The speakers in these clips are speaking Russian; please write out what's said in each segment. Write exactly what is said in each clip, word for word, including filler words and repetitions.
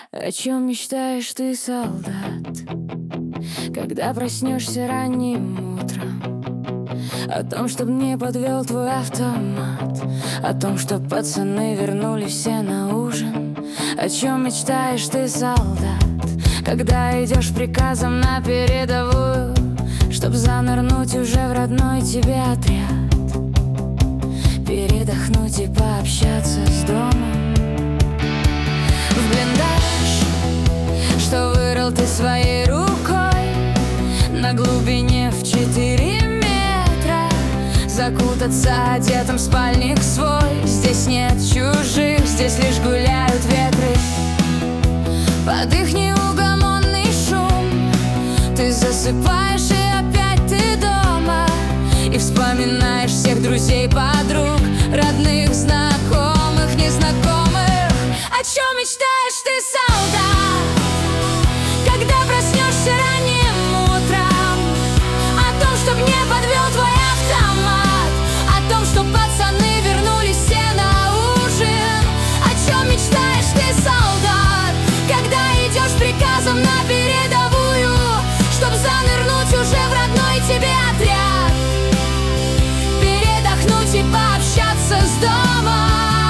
О чем мечтаешь ты, солдат, когда проснешься ранним утром? О том, чтоб не подвел твой автомат, о том, чтоб пацаны вернулись все на ужин. О чем мечтаешь ты, солдат, когда идешь приказом на передовую, чтоб занырнуть уже в родной тебе отряд, передохнуть и пообщаться с домом. В блиндаж, что вырыл ты своей рукой на глубине в четыре метра, закутаться одетым в спальник свой. Здесь нет чужих, здесь лишь гуляют ветры. Под их неугомонный шум ты засыпаешь, и опять ты дома, и вспоминаешь всех друзей, подруг, родных, знакомых, незнакомых. О чем мечтаешь ты, солдат, когда проснешься ранним утром? О том, чтоб не подвел твой автомат, о том, что пацаны вернулись все на ужин. О чем мечтаешь ты, солдат, когда идешь приказом на передовую, чтоб занырнуть уже в родной тебе отряд, передохнуть и пообщаться с домом.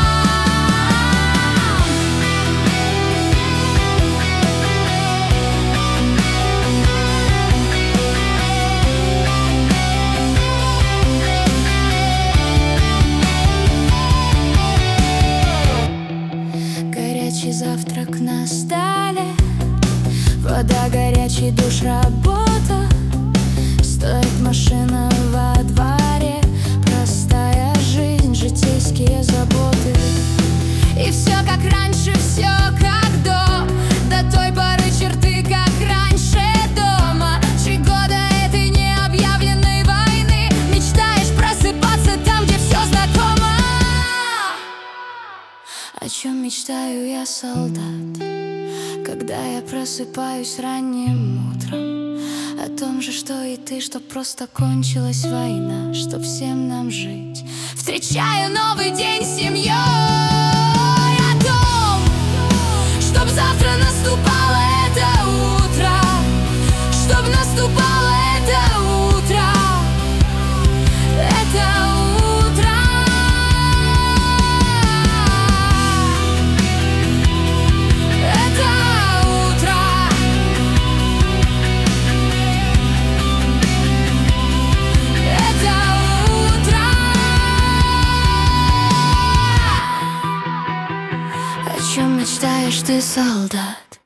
Горячий завтрак на столе, вода, горячий душ, работа. Стоит машина во дворе, простая жизнь, житейские заботы. И все как раньше, все как до, до той поры черты, как раньше дома. Три года этой необъявленной войны, мечтаешь просыпаться там, где все знакомо. О чем мечтаю я, солдат, когда я просыпаюсь ранним утром? О том же, что и ты, что просто кончилась война, чтоб всем нам жить, встречая новый день с семьей. О том, чтоб завтра наступало это утро, чтоб наступало это утро, это утро. О чем мечтаешь ты, солдат?